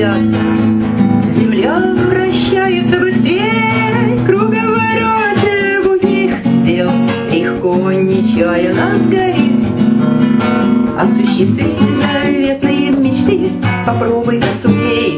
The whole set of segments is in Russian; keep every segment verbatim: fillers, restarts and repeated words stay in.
взгляд. Земля вращается быстрее круговороте будних дел. Легко, нечаянно сгореть, осуществить заветные мечты. Попробуй-ка сумей.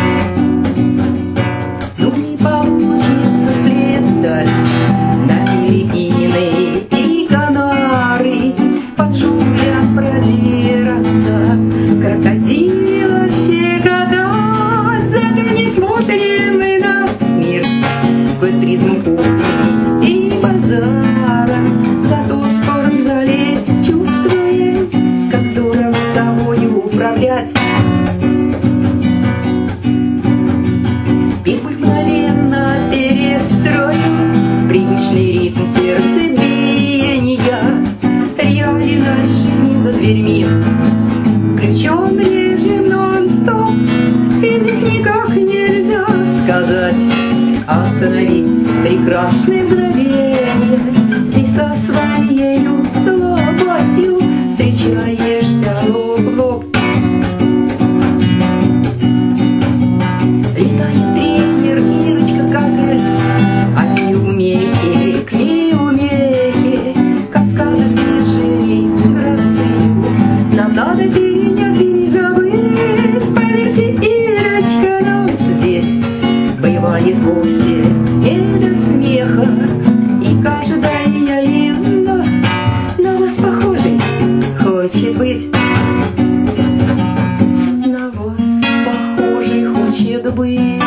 Ну не получится слетать на Филиппины и Канары, под жуля продираться, крокодила щекотать. Загляни, смотрим мы на мир сквозь призму кухни и базара. Зато в спортзале чувствуем, как здорово собою управлять. Бег мгновенно перестроим привычный ритм сердцебиения. Реальность жизни за дверьми, включен режим нон-стоп, и здесь никак нельзя сказать остановить прекрасное мгновение. Здесь со своей слабостью встречаешься лоб в лоб. Летает тренер Ирочка, как эльф, а неумехи к неумехе, каскады движений, грацию нам надо перенять и не забыть. Поверьте, Ирочка, но здесь бывает вовсе не до смеха, и каждая из нас на вас похожей хочет быть. На вас похожей хочет быть.